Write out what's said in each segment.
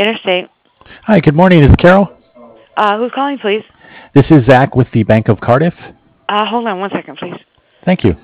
Interstate. Hi, good morning. Is it Carol? Who's calling, please? This is Zach with the Bank of Cardiff. Hold on 1 second, please. Thank you.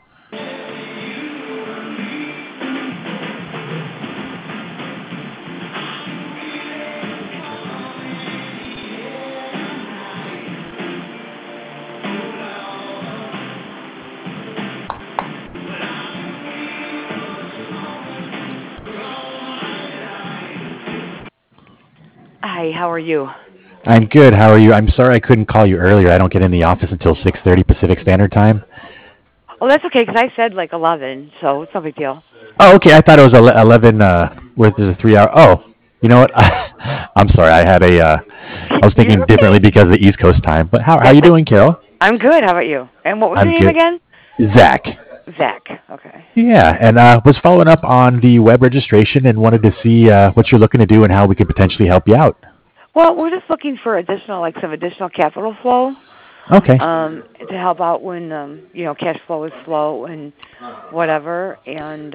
Hi, how are you? I'm good. How are you? I'm sorry I couldn't call you earlier. I don't get in the office until 6:30 Pacific Standard Time. Oh, that's okay, 'cause I said like 11, so it's no big deal. Oh, okay. I thought it was 11 where there's a 3 hour. Oh, you know what? I'm sorry. I was You're thinking differently okay. because of the East Coast time. But how are you doing, Carol? I'm good. How about you? And what was I'm your name good. again? Zach. Zach. Okay. Yeah, and was following up on the web registration and wanted to see what you're looking to do and how we could potentially help you out. Well, we're just looking for some additional capital flow, Okay. to help out when, cash flow is slow and whatever. And,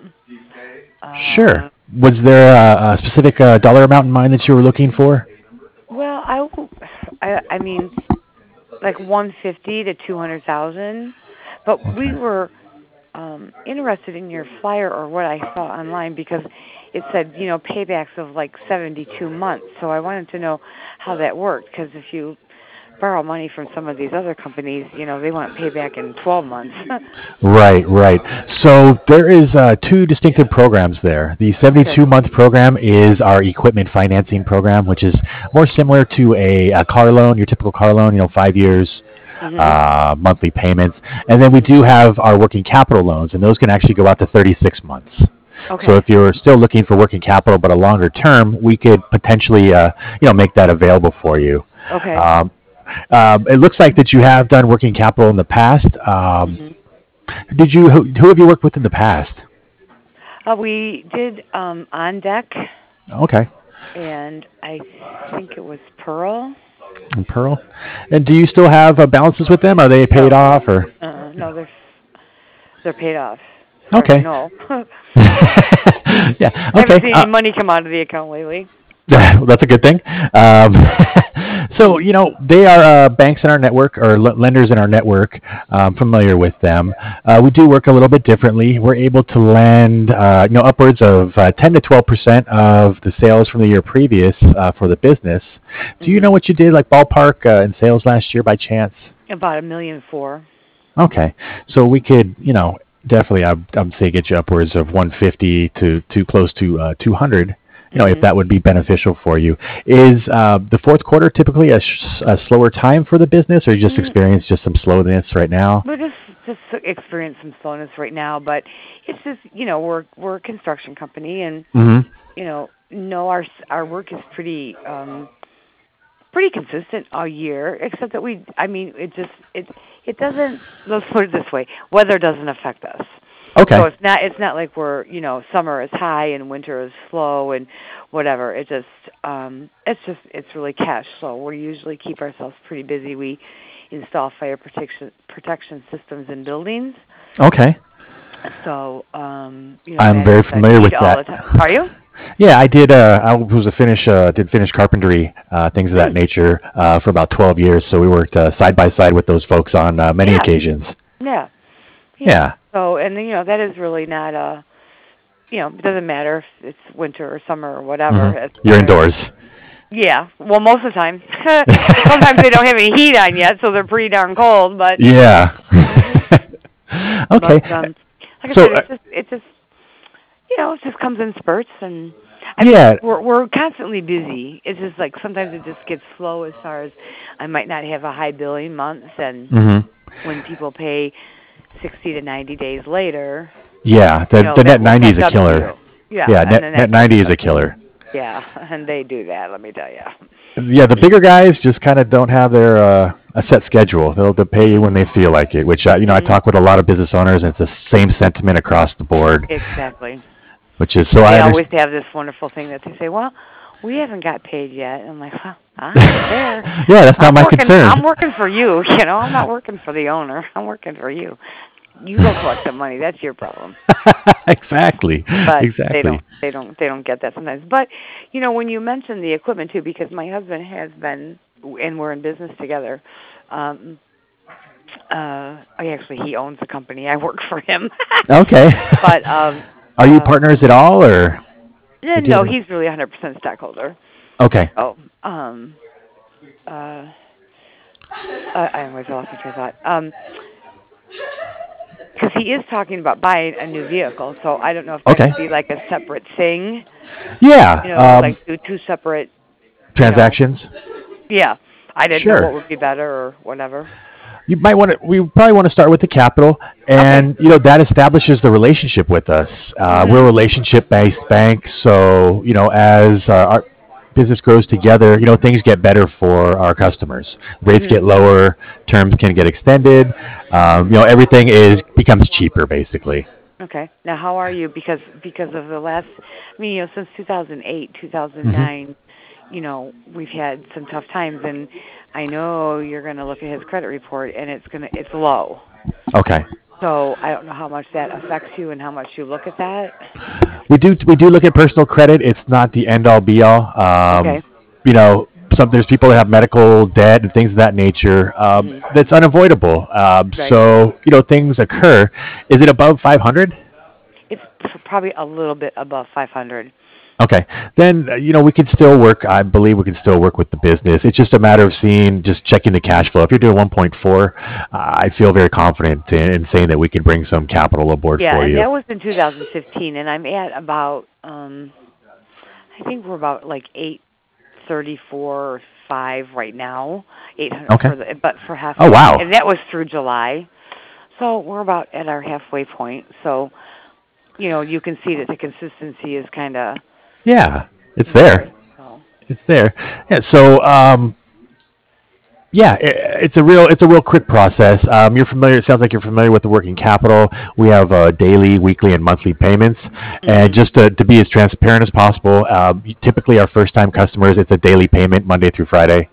Sure. uh, Was there a specific dollar amount in mind that you were looking for? well, I mean, like 150 to 200,000. But we Okay. were interested in your flyer or what I saw online because it said, paybacks of like 72 months. So I wanted to know how that worked because if you borrow money from some of these other companies, they want payback in 12 months. Right, right. So there is two distinctive programs there. The Okay. 72-month program is our equipment financing program, which is more similar to a car loan, your typical car loan, 5 years, Mhm. monthly payments. And then we do have our working capital loans, and those can actually go out to 36 months. So Okay. if you're still looking for working capital but a longer term, we could potentially, make that available for you. Okay. Um, it looks like that you have done working capital in the past. Mhm. Who have you worked with in the past? We did on deck, Okay, and I think it was Pearl. and Pearl. And do you still have balances with them? Are they paid No, off or? no, they're paid off, as far as I Okay. know. Yeah. I haven't Okay. seen any money come out of the account lately. Well, that's a good thing. Um, so, they are banks in our network or lenders in our network. Familiar with them. We do work a little bit differently. We're able to lend, upwards of 10 to 12% of the sales from the year previous for the business. Do you know Mhm. what you did, like ballpark in sales last year by chance? About 1,000,004. Okay, so we could, definitely, I'd say get you upwards of 150 to close to 200. If Mhm. that would be beneficial for you. Is the fourth quarter typically a slower time for the business, or you just Mm, experience just some slowness right now? we're just experience some slowness right now, but it's just we're a construction company, and Hmm. no, our work is pretty consistent all year, except that I mean, it doesn't. Let's put it this way: weather doesn't affect us. So Okay. it's not like we're summer is high and winter is slow and whatever. It's really cash flow. We usually keep ourselves pretty busy. We install fire protection systems in buildings, Okay. so I'm that very is a familiar need with all that. the time. Are you? Yeah, I did. I was a finish. Did finish carpentry, things of that Mm, nature, for about 12 years. So we worked side by side with those folks on many yeah, occasions. yeah, yeah. Yeah. So and that is really not a it doesn't matter if it's winter or summer or Hmm. whatever. As You're far as indoors. yeah, well, most of the time. Sometimes they don't have any heat on yet, so they're pretty darn cold. But Yeah. but Okay. like I So said, it just comes in spurts, and I mean yeah. we're constantly busy. It's just like sometimes it just gets slow as far as I might not have a high billing month, and Hmm. when people pay 60 to 90 days later, Yeah. The that net will 90 is catch a up to killer. you. Yeah, Yeah. and then Net that 90 catches is up a to you. killer. Yeah, and they do that. Let me tell you. Yeah. The bigger guys just kind of don't have their a set schedule. They'll pay you when they feel like it. Which I Mhm. talk with a lot of business owners, and it's the same sentiment across the board. Exactly. Which is so And I they always understand. have this wonderful thing that they say, "Well, we haven't got paid yet." And I'm like, "Well, I don't care. Yeah, that's not I'm my working. concern. I'm working for you. I'm not working for the owner. I'm working for you." You go collect the money. That's your problem. Exactly. But Exactly. they don't get that sometimes. But when you mention the equipment too, because my husband has been, and we're in business together. He owns the company. I work for him. Okay. But Are you partners at all, or? no, he's really 100% stockholder. Okay. Oh, I always lost my train of thought. Because he is talking about buying a new vehicle, so I don't know if that could be like a separate thing. Yeah. Like do two separate transactions. Yeah, I didn't know what would be better or whatever. We probably want to start with the capital, and that establishes the relationship with us. We're a relationship-based bank, so as our business grows together, things get better for our customers. Rates get lower, terms can get extended. Everything becomes cheaper, basically. Okay. Now, how are you? Because of the last, since 2008, 2009, we've had some tough times, and I know you're going to look at his credit report, and it's low. Okay. So I don't know how much that affects you and how much you look at that. We do look at personal credit. It's not the end all be all. Okay. There's people that have medical debt and things of that nature. That's unavoidable. Right. So things occur. Is it above 500? It's probably a little bit above 500. Okay. Then, we can still work. I believe we can still work with the business. It's just a matter of just checking the cash flow. If you're doing 1.4, I feel very confident in saying that we can bring some capital aboard for you. Yeah, and that was in 2015, and I'm at about, I think we're about like 834 or 5 right now. 800. Okay. But for half. Oh, wow. And that was through July. So we're about at our halfway point. So, you can see that the consistency is kind of. Yeah, it's there. It's there. Yeah. So, it's a real quick process. You're familiar. It sounds like you're familiar with the working capital. We have daily, weekly, and monthly payments. And just to be as transparent as possible, typically our first-time customers, it's a daily payment, Monday through Friday,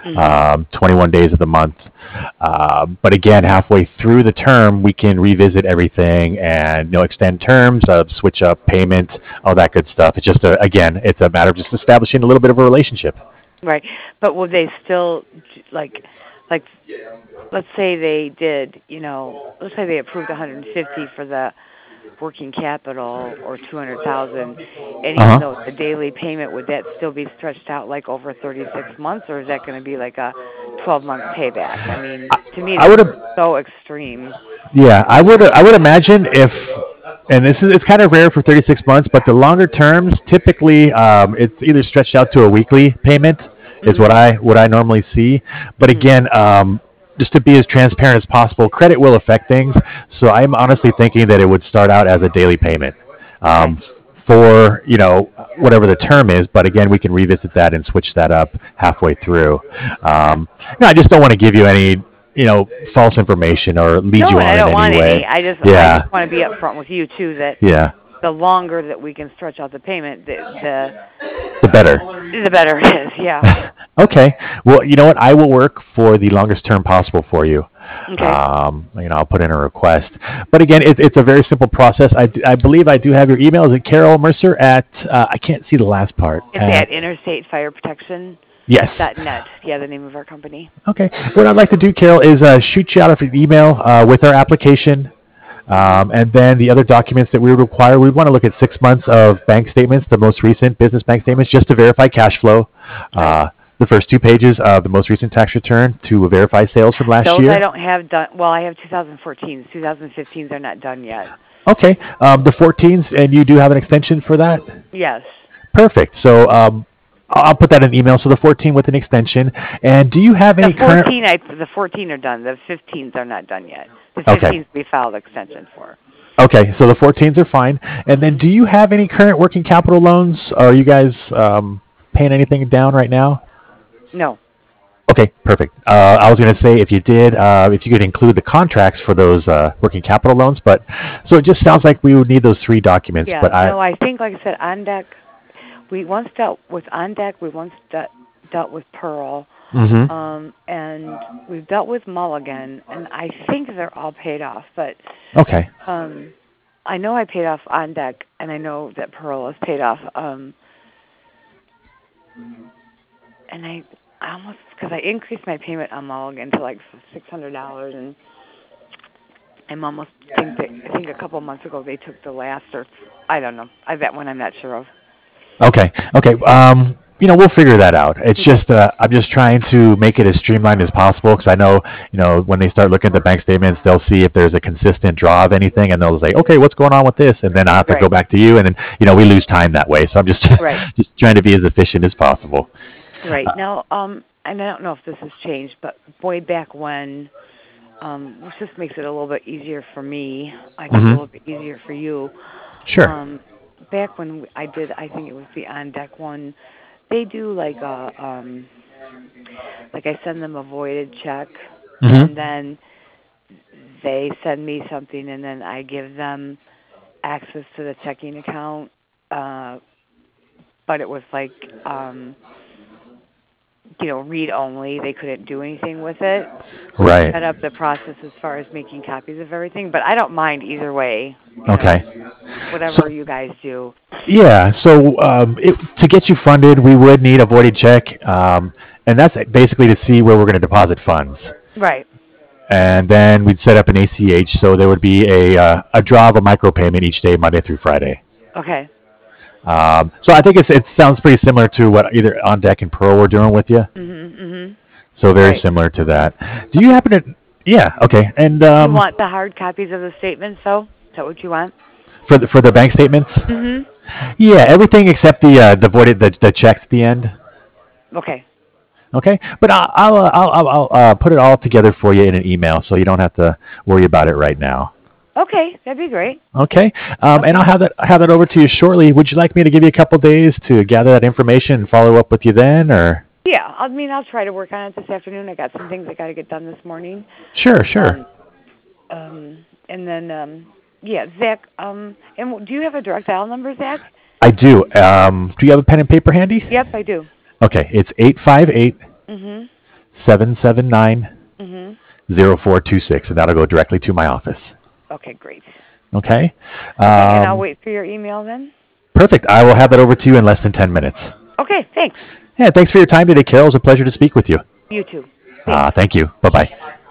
21 days of the month. But again, halfway through the term, we can revisit everything and extend terms, switch up payments, all that good stuff. It's just it's a matter of just establishing a little bit of a relationship. Right, but will they still like? Let's say they did. Let's say they approved 150 for the working capital or 200,000, and even though it's a daily payment, would that still be stretched out like over 36 months, or is that going to be like a 12-month payback? To me, that's so extreme. Yeah, I would imagine if, and it's kind of rare for 36 months, but the longer terms, typically it's either stretched out to a weekly payment, is what I normally see. But again, just to be as transparent as possible, credit will affect things. So I'm honestly thinking that it would start out as a daily payment for whatever the term is. But again, we can revisit that and switch that up halfway through. I just don't want to give you any false information or lead you on in any way. No, I don't want any. I just want to be upfront with you too that the longer that we can stretch out the payment, the better. The better it is, yeah. Okay. Well, you know what? I will work for the longest term possible for you. Okay. I'll put in a request. But again, it's a very simple process. I believe I do have your email. Is it Carol Mercer at, I can't see the last part. It's at Interstate Fire Protection. Yes. .net. Yeah, the name of our company. Okay. What I'd like to do, Carol, is shoot you out an email with our application. And then the other documents that we would require, we want to look at 6 months of bank statements, the most recent business bank statements, just to verify cash flow. The first 2 pages of the most recent tax return to verify sales from last year. Those I don't have done. Well, I have 2014s. 2015s are not done yet. Okay. The 14s, and you do have an extension for that? Yes. Perfect. So I'll put that in an email. So the 14 with an extension. And do you have any current? The 14 are done. The 15s are not done yet. The 15s we filed extension for. Okay, so the 14s are fine. And then do you have any current working capital loans? Are you guys paying anything down right now? No. Okay, perfect. I was going to say if you did, if you could include the contracts for those working capital loans. But so it just sounds like we would need those 3 documents. Yeah, but I think, like I said, on deck, we once dealt with on deck. We once dealt with Pearl, Mm-hmm. and we've dealt with Mulligan, and I think they're all paid off. But Okay. I know I paid off On Deck, and I know that Pearl is paid off. And I almost, because I increased my payment on Mulligan to like $600, and I'm almost I think a couple months ago they took the last, or I don't know. That one I'm not sure of. Okay. Okay. We'll figure that out. It's Okay. just I'm just trying to make it as streamlined as possible because I know, when they start looking at the bank statements, they'll see if there's a consistent draw of anything, and they'll say, okay, what's going on with this, and then I have to go Right. back to you, and then we lose time that way. So I'm just Right. just trying to be as efficient as possible. Right. Now, and I don't know if this has changed, but way back when, which just makes it a little bit easier for me, I guess a Mm-hmm. little bit easier for you. Sure. Back when I did, I think it was the On Deck one, they do like like I send them a voided check, and Mm-hmm. then they send me something, and then I give them access to the checking account. But it was like, read only. They couldn't do anything with it. I Right. set up the process as far as making copies of everything, but I don't mind either way. Okay. So Whatever you guys do. yeah, so to get you funded, we would need a voided check, and that's basically to see where we're going to deposit funds. Right. And then we'd set up an ACH, so there would be a draw of a micropayment each day, Monday through Friday. Okay. So I think it sounds pretty similar to what either On Deck and Pearl were doing with you. Mhm. Mhm. So very Right. similar to that. Do you happen to? Yeah. Okay. And You want the hard copies of the statements, though? Is that what you want? for the bank statements, Mhm. yeah, everything except the voided the checks at the end. Okay. Okay, but I'll put it all together for you in an email, so you don't have to worry about it right now. Okay, that'd be great. Okay, and I'll Okay. have that over to you shortly. Would you like me to give you a couple days to gather that information and follow up with you then, or? Yeah, I'll try to work on it this afternoon. I got some things I got to get done this morning. Sure, sure. Um, and then, yeah, Zach. And do you have a direct dial number, Zach? I do. Do you have a pen and paper handy? Yep, I do. Okay, it's 858 Mhm. 779 Mhm. 0426, and that'll go directly to my office. Okay, great. Okay. Okay, and I'll wait for your email then. Perfect. I will have that over to you in less than 10 minutes. Okay, thanks. Yeah, thanks for your time today, Carol. It was a pleasure to speak with you. You too. Thanks. Thank you. Bye-bye.